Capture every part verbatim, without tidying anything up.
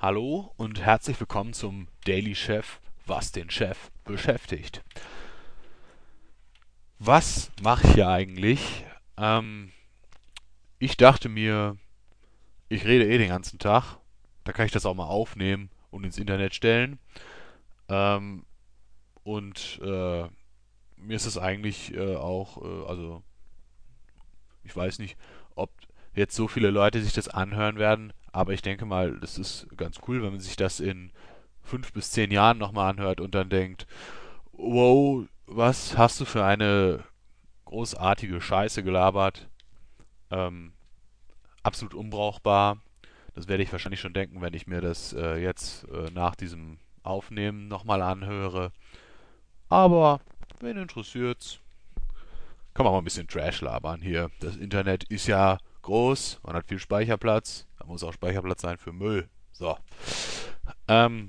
Hallo und herzlich willkommen zum Daily Chef, was den Chef beschäftigt. Was mache ich hier eigentlich? Ähm, ich dachte mir, ich rede eh den ganzen Tag, da kann ich das auch mal aufnehmen und ins Internet stellen. Ähm, und äh, mir ist es eigentlich äh, auch, äh, also ich weiß nicht, ob jetzt so viele Leute sich das anhören werden, aber ich denke mal, das ist ganz cool, wenn man sich das in fünf bis zehn Jahren nochmal anhört und dann denkt, wow, was hast du für eine großartige Scheiße gelabert? Ähm, absolut unbrauchbar. Das werde ich wahrscheinlich schon denken, wenn ich mir das äh, jetzt äh, nach diesem Aufnehmen nochmal anhöre. Aber wen interessiert's? Kann man mal ein bisschen Trash labern hier. Das Internet ist ja groß, man hat viel Speicherplatz. Da muss auch Speicherplatz sein für Müll. So. Ähm,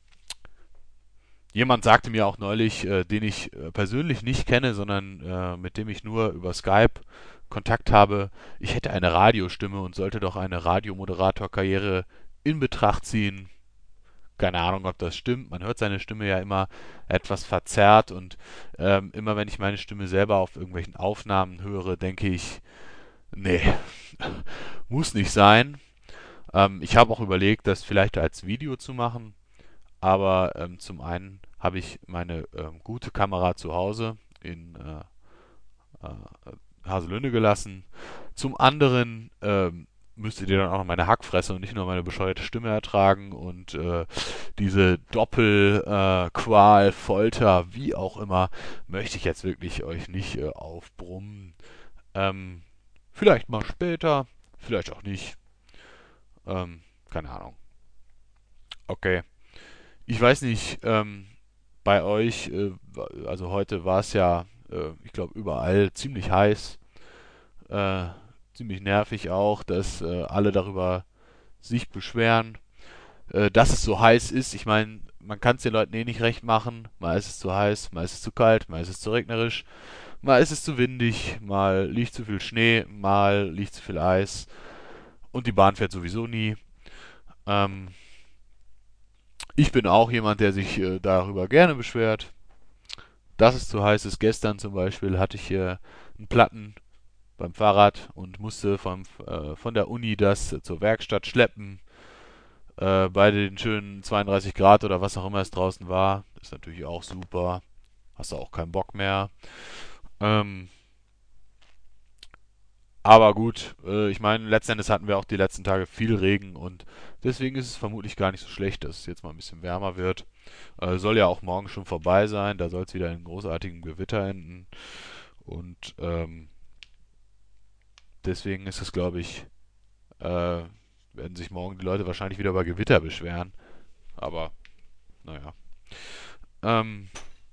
Jemand sagte mir auch neulich, äh, den ich äh, persönlich nicht kenne, sondern äh, mit dem ich nur über Skype Kontakt habe, ich hätte eine Radiostimme und sollte doch eine Radiomoderatorkarriere in Betracht ziehen. Keine Ahnung, ob das stimmt. Man hört seine Stimme ja immer etwas verzerrt und ähm, immer wenn ich meine Stimme selber auf irgendwelchen Aufnahmen höre, denke ich, nee, muss nicht sein. Ähm, ich habe auch überlegt, das vielleicht als Video zu machen, aber ähm, zum einen habe ich meine ähm, gute Kamera zu Hause in äh, äh, Haselünne gelassen. Zum anderen ähm, müsstet ihr dann auch noch meine Hackfresse und nicht nur meine bescheuerte Stimme ertragen und äh, diese Doppelqual, äh, Qual, Folter, wie auch immer, möchte ich jetzt wirklich euch nicht äh, aufbrummen. Ähm, Vielleicht mal später, vielleicht auch nicht. Ähm, Keine Ahnung. Okay. Ich weiß nicht, ähm, bei euch, äh, also heute war es ja, äh, ich glaube, überall ziemlich heiß, äh, ziemlich nervig auch, dass äh, alle darüber sich beschweren, äh, dass es so heiß ist. Ich meine, man kann es den Leuten eh nicht recht machen. Mal ist es zu heiß, mal ist es zu kalt, mal ist es zu regnerisch, mal ist es zu windig, mal liegt zu viel Schnee, mal liegt zu viel Eis und die Bahn fährt sowieso nie. Ähm, Ich bin auch jemand, der sich äh, darüber gerne beschwert, dass es zu heiß ist. Gestern zum Beispiel hatte ich hier einen Platten beim Fahrrad und musste vom, äh, von der Uni das zur Werkstatt schleppen. Äh, bei den schönen zweiunddreißig Grad oder was auch immer es draußen war. Das ist natürlich auch super. Hast du auch keinen Bock mehr. Ähm, aber gut, äh, ich meine, letztendlich hatten wir auch die letzten Tage viel Regen und deswegen ist es vermutlich gar nicht so schlecht, dass es jetzt mal ein bisschen wärmer wird. Äh, soll ja auch morgen schon vorbei sein. Da soll es wieder in großartigem Gewitter enden. Und ähm, deswegen ist es, glaube ich, äh, werden sich morgen die Leute wahrscheinlich wieder über Gewitter beschweren. Aber naja. Ähm,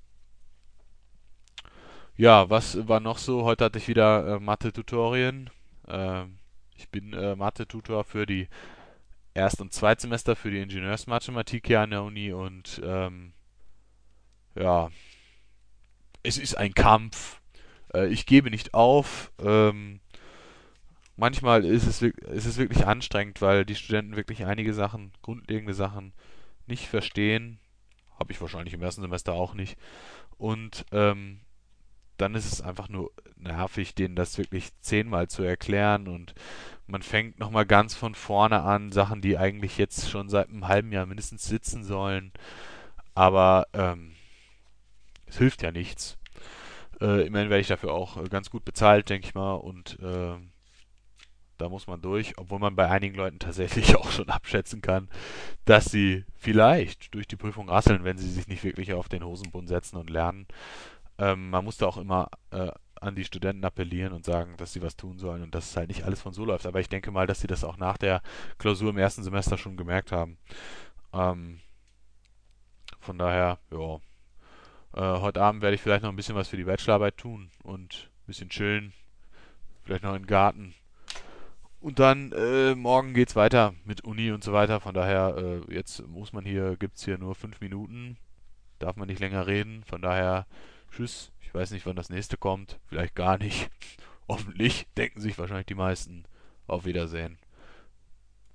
ja, was war noch so? Heute hatte ich wieder äh, Mathe-Tutorien. Ähm, Ich bin äh, Mathe-Tutor für die Erst- und Zweitsemester für die Ingenieursmathematik hier an der Uni und ähm, ja, es ist ein Kampf. Äh, ich gebe nicht auf. Ähm, manchmal ist es, wirk- ist es wirklich anstrengend, weil die Studenten wirklich einige Sachen, grundlegende Sachen, nicht verstehen. Habe ich wahrscheinlich im ersten Semester auch nicht. Und ähm, dann ist es einfach nur nervig, denen das wirklich zehnmal zu erklären und man fängt nochmal ganz von vorne an, Sachen, die eigentlich jetzt schon seit einem halben Jahr mindestens sitzen sollen, aber ähm, es hilft ja nichts. Äh, immerhin werde ich dafür auch äh, ganz gut bezahlt, denke ich mal, und äh, da muss man durch, obwohl man bei einigen Leuten tatsächlich auch schon abschätzen kann, dass sie vielleicht durch die Prüfung rasseln, wenn sie sich nicht wirklich auf den Hosenboden setzen und lernen. Ähm, man muss da auch immer äh, an die Studenten appellieren und sagen, dass sie was tun sollen und dass es halt nicht alles von so läuft. Aber ich denke mal, dass sie das auch nach der Klausur im ersten Semester schon gemerkt haben. Ähm, von daher, ja. Äh, heute Abend werde ich vielleicht noch ein bisschen was für die Bachelorarbeit tun und ein bisschen chillen. Vielleicht noch in den Garten. Und dann äh, morgen geht's weiter mit Uni und so weiter. Von daher, äh, jetzt muss man hier, gibt's hier nur fünf Minuten. Darf man nicht länger reden. Von daher, tschüss. Ich weiß nicht, wann das nächste kommt. Vielleicht gar nicht. Hoffentlich denken sich wahrscheinlich die meisten. Auf Wiedersehen.